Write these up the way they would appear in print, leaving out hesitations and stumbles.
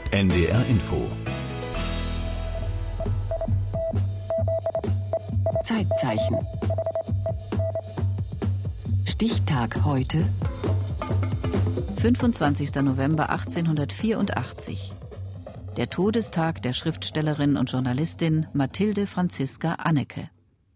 NDR Info. Zeitzeichen. Stichtag heute. 25. November 1884. Der Todestag der Schriftstellerin und Journalistin Mathilde Franziska Anneke.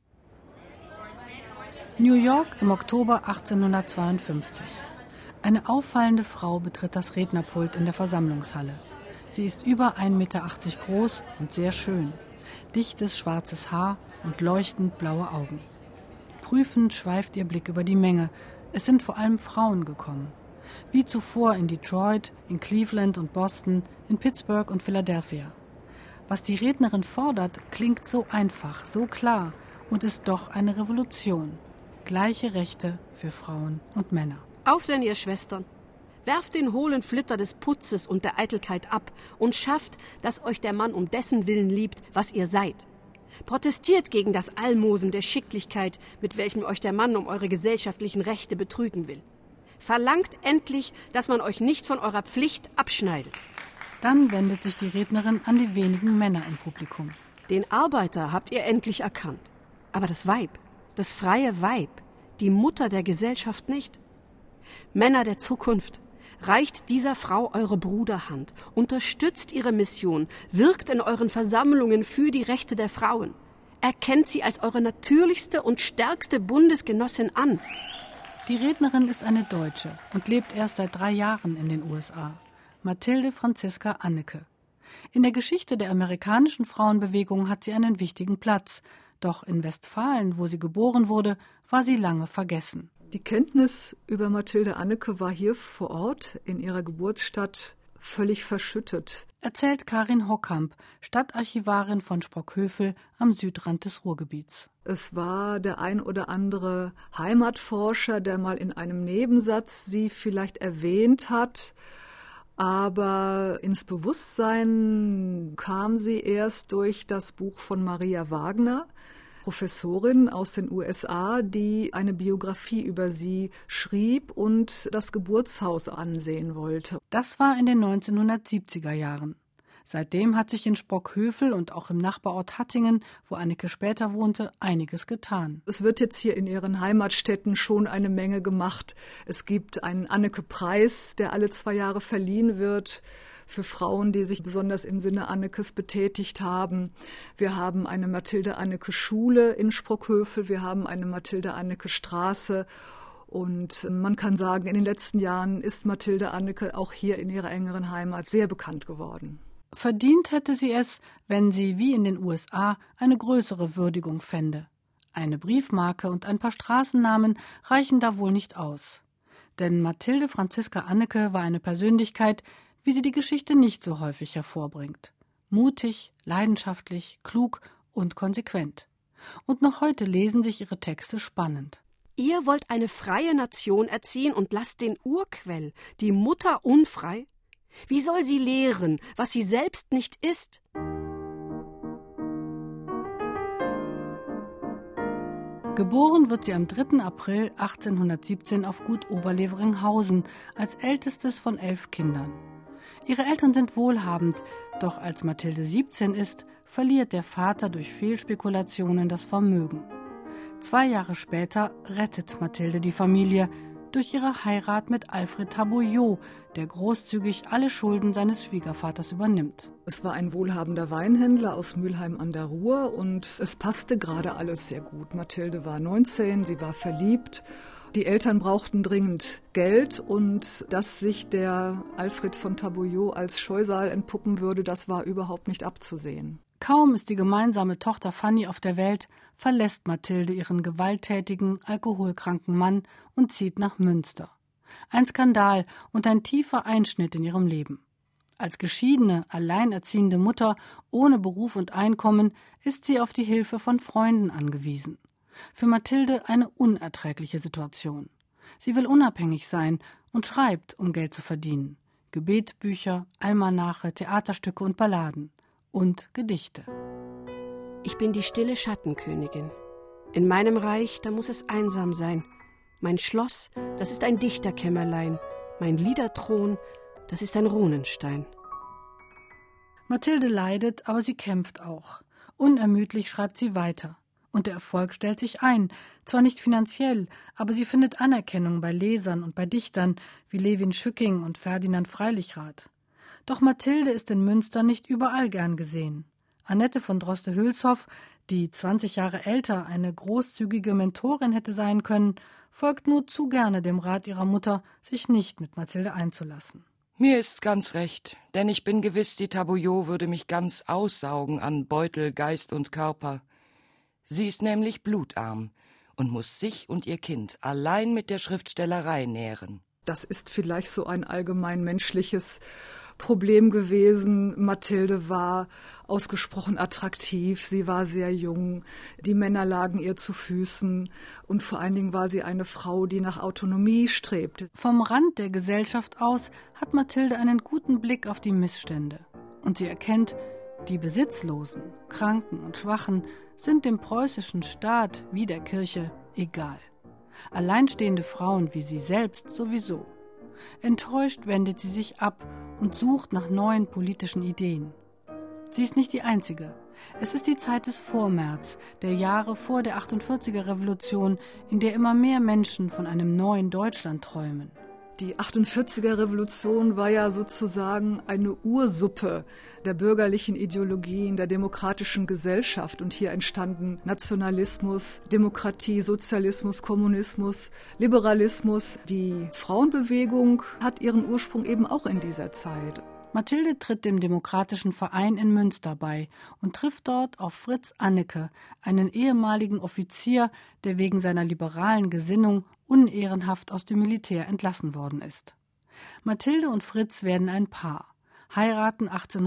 New York im Oktober 1852. Eine auffallende Frau betritt das Rednerpult in der Versammlungshalle. Sie ist über 1,80 Meter groß und sehr schön. Dichtes schwarzes Haar und leuchtend blaue Augen. Prüfend schweift ihr Blick über die Menge. Es sind vor allem Frauen gekommen. Wie zuvor in Detroit, in Cleveland und Boston, in Pittsburgh und Philadelphia. Was die Rednerin fordert, klingt so einfach, so klar und ist doch eine Revolution. Gleiche Rechte für Frauen und Männer. Auf denn, ihr Schwestern! Werft den hohlen Flitter des Putzes und der Eitelkeit ab und schafft, dass euch der Mann um dessen Willen liebt, was ihr seid. Protestiert gegen das Almosen der Schicklichkeit, mit welchem euch der Mann um eure gesellschaftlichen Rechte betrügen will. Verlangt endlich, dass man euch nicht von eurer Pflicht abschneidet. Dann wendet sich die Rednerin an die wenigen Männer im Publikum. Den Arbeiter habt ihr endlich erkannt. Aber das Weib, das freie Weib, die Mutter der Gesellschaft nicht. Männer der Zukunft, reicht dieser Frau eure Bruderhand, unterstützt ihre Mission, wirkt in euren Versammlungen für die Rechte der Frauen. Erkennt sie als eure natürlichste und stärkste Bundesgenossin an. Die Rednerin ist eine Deutsche und lebt erst seit 3 Jahren in den USA. Mathilde Franziska Anneke. In der Geschichte der amerikanischen Frauenbewegung hat sie einen wichtigen Platz. Doch in Westfalen, wo sie geboren wurde, war sie lange vergessen. Die Kenntnis über Mathilde Anneke war hier vor Ort in ihrer Geburtsstadt völlig verschüttet, erzählt Karin Hockamp, Stadtarchivarin von Sprockhövel am Südrand des Ruhrgebiets. Es war der ein oder andere Heimatforscher, der mal in einem Nebensatz sie vielleicht erwähnt hat, aber ins Bewusstsein kam sie erst durch das Buch von Maria Wagner, Professorin aus den USA, die eine Biografie über sie schrieb und das Geburtshaus ansehen wollte. Das war in den 1970er Jahren. Seitdem hat sich in Sprockhövel und auch im Nachbarort Hattingen, wo Anneke später wohnte, einiges getan. Es wird jetzt hier in ihren Heimatstädten schon eine Menge gemacht. Es gibt einen Anneke-Preis, der alle 2 Jahre verliehen wird für Frauen, die sich besonders im Sinne Annekes betätigt haben. Wir haben eine Mathilde-Anneke-Schule in Sprockhövel, wir haben eine Mathilde-Anneke-Straße. Und man kann sagen, in den letzten Jahren ist Mathilde Anneke auch hier in ihrer engeren Heimat sehr bekannt geworden. Verdient hätte sie es, wenn sie, wie in den USA, eine größere Würdigung fände. Eine Briefmarke und ein paar Straßennamen reichen da wohl nicht aus. Denn Mathilde Franziska Anneke war eine Persönlichkeit, wie sie die Geschichte nicht so häufig hervorbringt. Mutig, leidenschaftlich, klug und konsequent. Und noch heute lesen sich ihre Texte spannend. Ihr wollt eine freie Nation erziehen und lasst den Urquell, die Mutter, unfrei? Wie soll sie lehren, was sie selbst nicht ist? Geboren wird sie am 3. April 1817 auf Gut Oberleveringhausen als ältestes von 11 Kindern. Ihre Eltern sind wohlhabend, doch als Mathilde 17 ist, verliert der Vater durch Fehlspekulationen das Vermögen. 2 Jahre später rettet Mathilde die Familie durch ihre Heirat mit Alfred Tabouillot, der großzügig alle Schulden seines Schwiegervaters übernimmt. Es war ein wohlhabender Weinhändler aus Mülheim an der Ruhr und es passte gerade alles sehr gut. Mathilde war 19, sie war verliebt. Die Eltern brauchten dringend Geld und dass sich der Alfred von Tabouillot als Scheusal entpuppen würde, das war überhaupt nicht abzusehen. Kaum ist die gemeinsame Tochter Fanny auf der Welt, verlässt Mathilde ihren gewalttätigen, alkoholkranken Mann und zieht nach Münster. Ein Skandal und ein tiefer Einschnitt in ihrem Leben. Als geschiedene, alleinerziehende Mutter ohne Beruf und Einkommen ist sie auf die Hilfe von Freunden angewiesen. Für Mathilde eine unerträgliche Situation. Sie will unabhängig sein und schreibt, um Geld zu verdienen. Gebetsbücher, Almanache, Theaterstücke und Balladen. Und Gedichte. Ich bin die stille Schattenkönigin. In meinem Reich, da muss es einsam sein. Mein Schloss, das ist ein Dichterkämmerlein. Mein Liederthron, das ist ein Runenstein. Mathilde leidet, aber sie kämpft auch. Unermüdlich schreibt sie weiter. Und der Erfolg stellt sich ein, zwar nicht finanziell, aber sie findet Anerkennung bei Lesern und bei Dichtern wie Levin Schücking und Ferdinand Freilichrath. Doch Mathilde ist in Münster nicht überall gern gesehen. Annette von Droste-Hülshoff, die 20 Jahre älter eine großzügige Mentorin hätte sein können, folgt nur zu gerne dem Rat ihrer Mutter, sich nicht mit Mathilde einzulassen. Mir ist's ganz recht, denn ich bin gewiss, die Tabouillot würde mich ganz aussaugen an Beutel, Geist und Körper. Sie ist nämlich blutarm und muss sich und ihr Kind allein mit der Schriftstellerei nähren. Das ist vielleicht so ein allgemein menschliches Problem gewesen. Mathilde war ausgesprochen attraktiv, sie war sehr jung, die Männer lagen ihr zu Füßen und vor allen Dingen war sie eine Frau, die nach Autonomie strebte. Vom Rand der Gesellschaft aus hat Mathilde einen guten Blick auf die Missstände. Und sie erkennt, die Besitzlosen, Kranken und Schwachen sind dem preußischen Staat wie der Kirche egal. Alleinstehende Frauen wie sie selbst sowieso. Enttäuscht wendet sie sich ab und sucht nach neuen politischen Ideen. Sie ist nicht die Einzige. Es ist die Zeit des Vormärz, der Jahre vor der 48er Revolution, in der immer mehr Menschen von einem neuen Deutschland träumen. Die 48er Revolution war ja sozusagen eine Ursuppe der bürgerlichen Ideologien, der demokratischen Gesellschaft. Und hier entstanden Nationalismus, Demokratie, Sozialismus, Kommunismus, Liberalismus. Die Frauenbewegung hat ihren Ursprung eben auch in dieser Zeit. Mathilde tritt dem Demokratischen Verein in Münster bei und trifft dort auf Fritz Anneke, einen ehemaligen Offizier, der wegen seiner liberalen Gesinnung unehrenhaft aus dem Militär entlassen worden ist. Mathilde und Fritz werden ein Paar, heiraten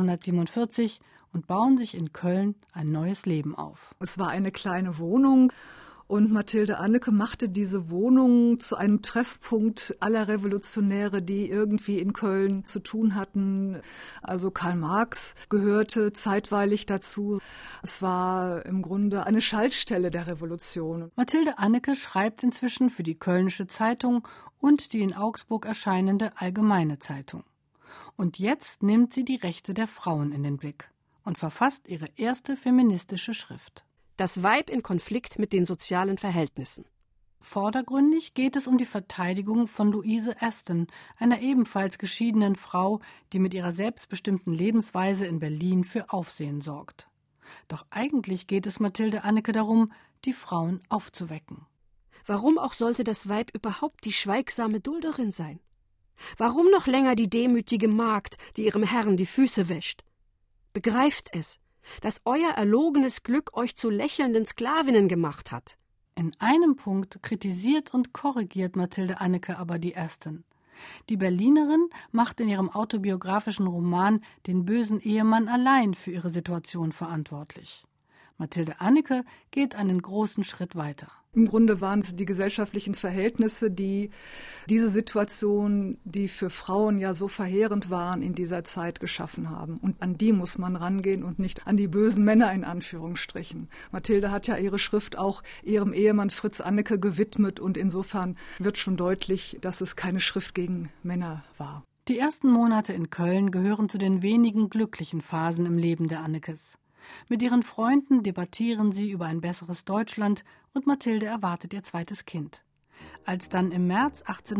1847 und bauen sich in Köln ein neues Leben auf. Es war eine kleine Wohnung. Und Mathilde Anneke machte diese Wohnung zu einem Treffpunkt aller Revolutionäre, die irgendwie in Köln zu tun hatten. Also Karl Marx gehörte zeitweilig dazu. Es war im Grunde eine Schaltstelle der Revolution. Mathilde Anneke schreibt inzwischen für die Kölnische Zeitung und die in Augsburg erscheinende Allgemeine Zeitung. Und jetzt nimmt sie die Rechte der Frauen in den Blick und verfasst ihre erste feministische Schrift. Das Weib in Konflikt mit den sozialen Verhältnissen. Vordergründig geht es um die Verteidigung von Louise Aston, einer ebenfalls geschiedenen Frau, die mit ihrer selbstbestimmten Lebensweise in Berlin für Aufsehen sorgt. Doch eigentlich geht es Mathilde Anneke darum, die Frauen aufzuwecken. Warum auch sollte das Weib überhaupt die schweigsame Dulderin sein? Warum noch länger die demütige Magd, die ihrem Herrn die Füße wäscht? Begreift es, dass euer erlogenes Glück euch zu lächelnden Sklavinnen gemacht hat. In einem Punkt kritisiert und korrigiert Mathilde Anneke aber die Aston. Die Berlinerin macht in ihrem autobiografischen Roman den bösen Ehemann allein für ihre Situation verantwortlich. Mathilde Anneke geht einen großen Schritt weiter. Im Grunde waren es die gesellschaftlichen Verhältnisse, die diese Situation, die für Frauen ja so verheerend waren, in dieser Zeit geschaffen haben. Und an die muss man rangehen und nicht an die bösen Männer in Anführungsstrichen. Mathilde hat ja ihre Schrift auch ihrem Ehemann Fritz Anneke gewidmet und insofern wird schon deutlich, dass es keine Schrift gegen Männer war. Die ersten Monate in Köln gehören zu den wenigen glücklichen Phasen im Leben der Annekes. Mit ihren Freunden debattieren sie über ein besseres Deutschland und Mathilde erwartet ihr zweites Kind. Als dann im März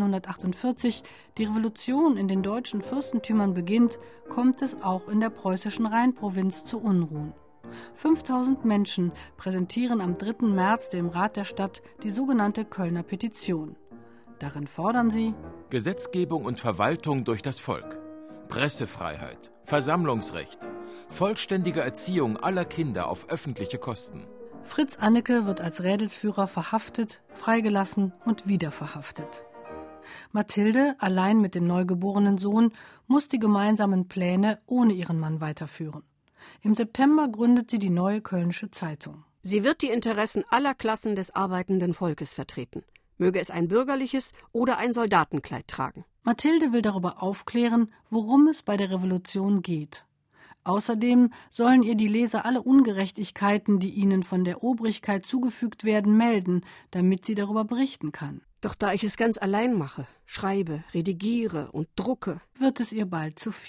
1848 die Revolution in den deutschen Fürstentümern beginnt, kommt es auch in der preußischen Rheinprovinz zu Unruhen. 5000 Menschen präsentieren am 3. März dem Rat der Stadt die sogenannte Kölner Petition. Darin fordern sie Gesetzgebung und Verwaltung durch das Volk, Pressefreiheit, Versammlungsrecht, vollständige Erziehung aller Kinder auf öffentliche Kosten. Fritz Anneke wird als Rädelsführer verhaftet, freigelassen und wieder verhaftet. Mathilde, allein mit dem neugeborenen Sohn, muss die gemeinsamen Pläne ohne ihren Mann weiterführen. Im September gründet sie die Neue Kölnische Zeitung. Sie wird die Interessen aller Klassen des arbeitenden Volkes vertreten. Möge es ein bürgerliches oder ein Soldatenkleid tragen. Mathilde will darüber aufklären, worum es bei der Revolution geht. Außerdem sollen ihr die Leser alle Ungerechtigkeiten, die ihnen von der Obrigkeit zugefügt werden, melden, damit sie darüber berichten kann. Doch da ich es ganz allein mache, schreibe, redigiere und drucke, wird es ihr bald zu viel.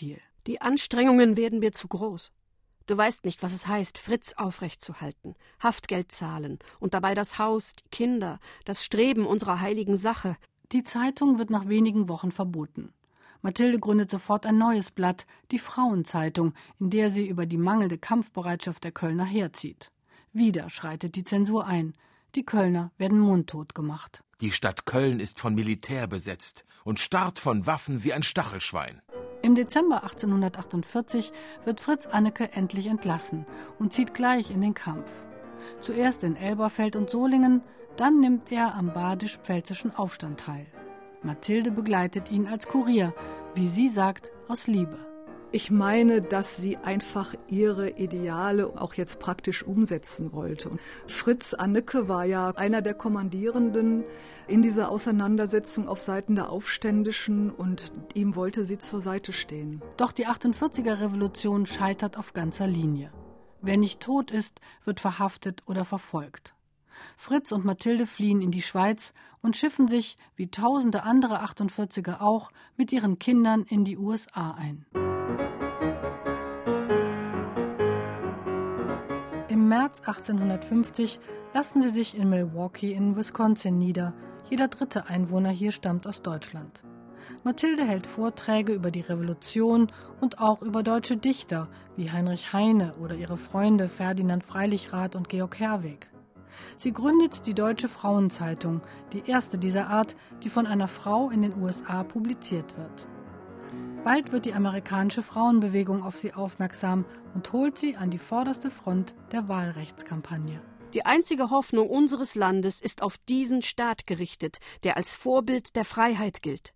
Die Anstrengungen werden mir zu groß. Du weißt nicht, was es heißt, Fritz aufrechtzuhalten, Haftgeld zahlen und dabei das Haus, die Kinder, das Streben unserer heiligen Sache. Die Zeitung wird nach wenigen Wochen verboten. Mathilde gründet sofort ein neues Blatt, die Frauenzeitung, in der sie über die mangelnde Kampfbereitschaft der Kölner herzieht. Wieder schreitet die Zensur ein. Die Kölner werden mundtot gemacht. Die Stadt Köln ist von Militär besetzt und starrt von Waffen wie ein Stachelschwein. Im Dezember 1848 wird Fritz Anneke endlich entlassen und zieht gleich in den Kampf. Zuerst in Elberfeld und Solingen, dann nimmt er am badisch-pfälzischen Aufstand teil. Mathilde begleitet ihn als Kurier, wie sie sagt, aus Liebe. Ich meine, dass sie einfach ihre Ideale auch jetzt praktisch umsetzen wollte. Und Fritz Anneke war ja einer der Kommandierenden in dieser Auseinandersetzung auf Seiten der Aufständischen und ihm wollte sie zur Seite stehen. Doch die 48er-Revolution scheitert auf ganzer Linie. Wer nicht tot ist, wird verhaftet oder verfolgt. Fritz und Mathilde fliehen in die Schweiz und schiffen sich, wie tausende andere 48er auch, mit ihren Kindern in die USA ein. Im März 1850 lassen sie sich in Milwaukee in Wisconsin nieder. Jeder dritte Einwohner hier stammt aus Deutschland. Mathilde hält Vorträge über die Revolution und auch über deutsche Dichter wie Heinrich Heine oder ihre Freunde Ferdinand Freilichrath und Georg Herwegh. Sie gründet die Deutsche Frauenzeitung, die erste dieser Art, die von einer Frau in den USA publiziert wird. Bald wird die amerikanische Frauenbewegung auf sie aufmerksam und holt sie an die vorderste Front der Wahlrechtskampagne. Die einzige Hoffnung unseres Landes ist auf diesen Staat gerichtet, der als Vorbild der Freiheit gilt.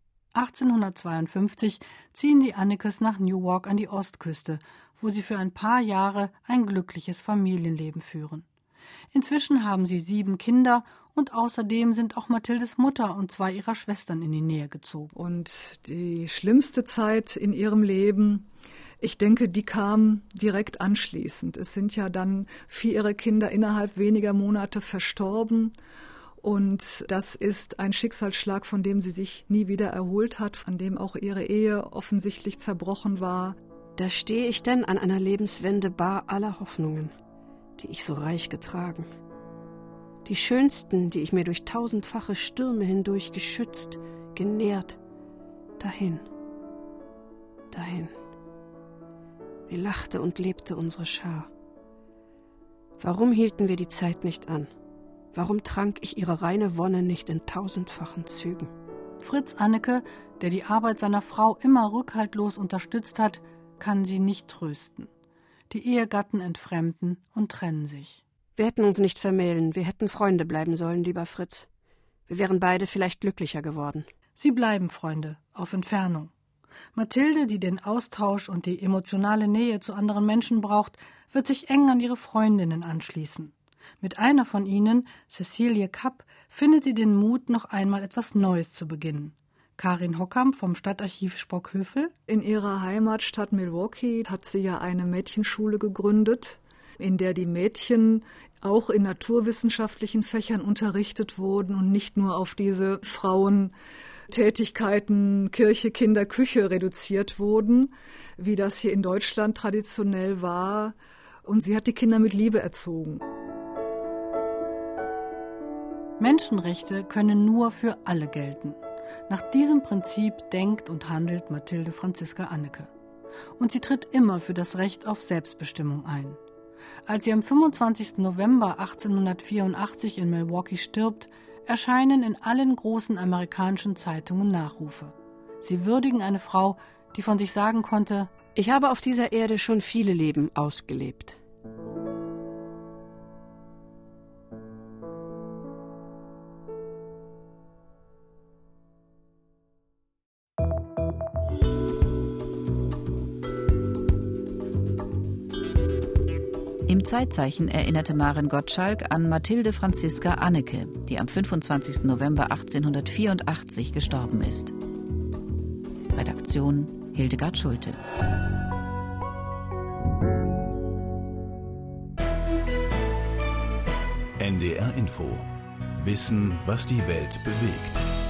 1852 ziehen die Annekes nach Newark an die Ostküste, wo sie für ein paar Jahre ein glückliches Familienleben führen. Inzwischen haben sie 7 Kinder und außerdem sind auch Mathildes Mutter und 2 ihrer Schwestern in die Nähe gezogen. Und die schlimmste Zeit in ihrem Leben, ich denke, die kam direkt anschließend. Es sind ja dann 4 ihrer Kinder innerhalb weniger Monate verstorben. Und das ist ein Schicksalsschlag, von dem sie sich nie wieder erholt hat, von dem auch ihre Ehe offensichtlich zerbrochen war. Da stehe ich denn an einer Lebenswende bar aller Hoffnungen, die ich so reich getragen. Die schönsten, die ich mir durch 1000-fache Stürme hindurch geschützt, genährt, dahin, dahin. Wie lachte und lebte unsere Schar. Warum hielten wir die Zeit nicht an? Warum trank ich ihre reine Wonne nicht in 1000-fachen Zügen? Fritz Anneke, der die Arbeit seiner Frau immer rückhaltlos unterstützt hat, kann sie nicht trösten. Die Ehegatten entfremden und trennen sich. Wir hätten uns nicht vermählen, wir hätten Freunde bleiben sollen, lieber Fritz. Wir wären beide vielleicht glücklicher geworden. Sie bleiben Freunde, auf Entfernung. Mathilde, die den Austausch und die emotionale Nähe zu anderen Menschen braucht, wird sich eng an ihre Freundinnen anschließen. Mit einer von ihnen, Cecilie Kapp, findet sie den Mut, noch einmal etwas Neues zu beginnen. Karin Hockamp vom Stadtarchiv Sprockhövel. In ihrer Heimatstadt Milwaukee hat sie ja eine Mädchenschule gegründet, in der die Mädchen auch in naturwissenschaftlichen Fächern unterrichtet wurden und nicht nur auf diese Frauentätigkeiten Kirche, Kinder, Küche reduziert wurden, wie das hier in Deutschland traditionell war. Und sie hat die Kinder mit Liebe erzogen. Menschenrechte können nur für alle gelten. Nach diesem Prinzip denkt und handelt Mathilde Franziska Anneke. Und sie tritt immer für das Recht auf Selbstbestimmung ein. Als sie am 25. November 1884 in Milwaukee stirbt, erscheinen in allen großen amerikanischen Zeitungen Nachrufe. Sie würdigen eine Frau, die von sich sagen konnte: Ich habe auf dieser Erde schon viele Leben ausgelebt. Im Zeitzeichen erinnerte Maren Gottschalk an Mathilde Franziska Anneke, die am 25. November 1884 gestorben ist. Redaktion Hildegard Schulte. NDR Info. Wissen, was die Welt bewegt.